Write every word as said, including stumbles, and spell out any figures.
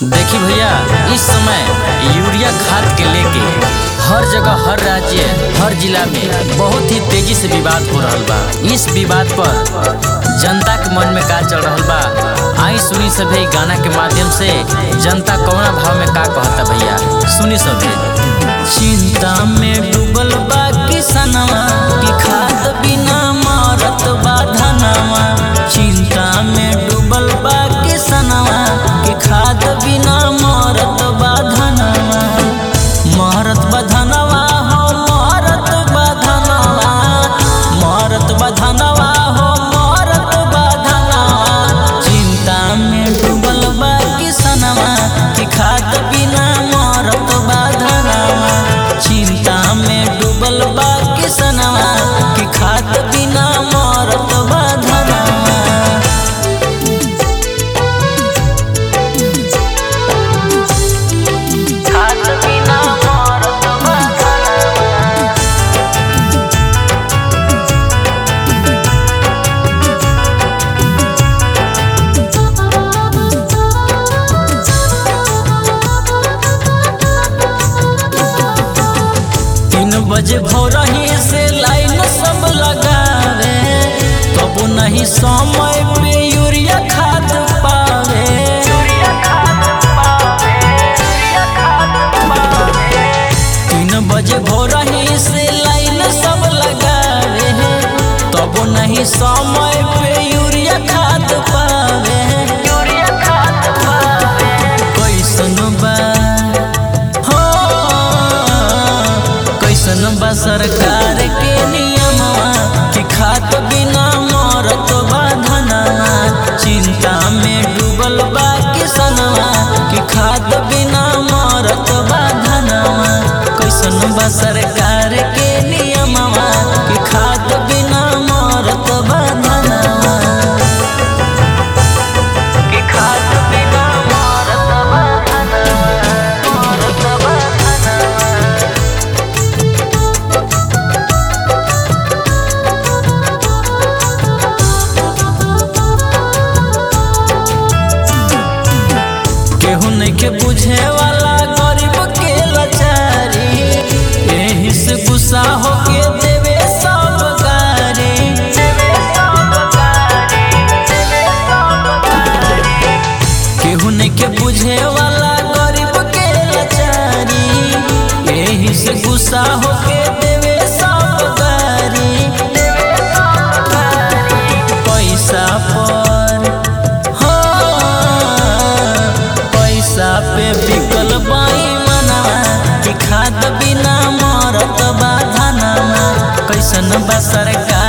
देखी भैया, इस समय यूरिया खाद के लेके हर जगह, हर राज्य, हर जिला में बहुत ही तेजी से विवाद हो रहा बा। इस विवाद पर जनता के मन में का चल रहा बा, आई सुनी सभे गाना के माध्यम से जनता कौना भाव में का कहता भैया, सुनी सभे। चिंता में डूबल बा किसनवा कि खाद बिना मारत बा धनवा। चिंता में डूबल बा किसनवा कि खाद बिना मारत बा धनवा। मारत बा धनवा हो, मारत बा धनवा, मारत बा धनवा हो, मारत बा धनवा। चिंता में डूबल बा किसनवा कि खाद बिना मारत बा धनवा। चिंता में डूबल बा किसनवा कि खाद बिना मारत बा धनवा। बजे भोरही से लाइन सब लगावे, तब नहीं समय पे यूरिया खाद पावे। तीन बजे भोरही से लाइन सब लगावे, तब नहीं समय पे यूरिया खाद पावे। यूरिया खाद पावे कैसन बा बा सरकार के नियमवा कि खाद बिना मारत बा धनवा। चिंता में डूबल बा किसनवा कि खाद बिना मारत बा धनवा। कैसन बा सरकार के नियमवा कि खाद बिना मारत बा धनवा। कि खाद बिना मारत बा धनवा, मारत बा धनवा। केहू नइखे बुझे वाला गरीब के लाचारी, एही से गुस्सा होके देवे सब गारी। केहू नइखे बुझे वाला गरीब के लाचारी, एही से गुस्सा होके देवे सब गारी। पैसा पर पैसा पे बिकल बाई मनवा कि खाद बिना मारत बा धनवा। कैसन बा सरकार